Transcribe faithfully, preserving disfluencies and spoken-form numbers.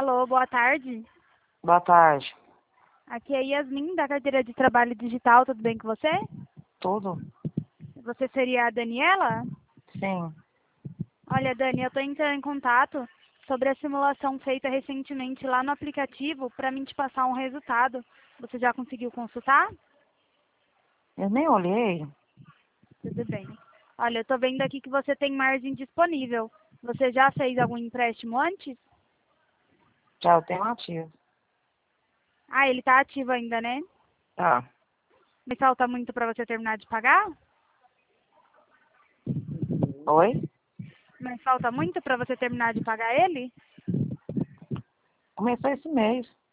Alô, boa tarde. Boa tarde. Aqui é Yasmin, da carteira de trabalho digital, tudo bem com você? Tudo? Você seria a Daniela? Sim. Olha, Dani, eu estou entrando em contato sobre a simulação feita recentemente lá no aplicativo para mim te passar um resultado. Você já conseguiu consultar? Eu nem olhei. Tudo bem. Olha, eu estou vendo aqui que você tem margem disponível. Você já fez algum empréstimo antes? Já eu tenho ativo. Ah, ele está ativo ainda, né? Tá. Mas falta muito para você terminar de pagar? Oi? Mas falta muito para você terminar de pagar ele? Começou esse mês.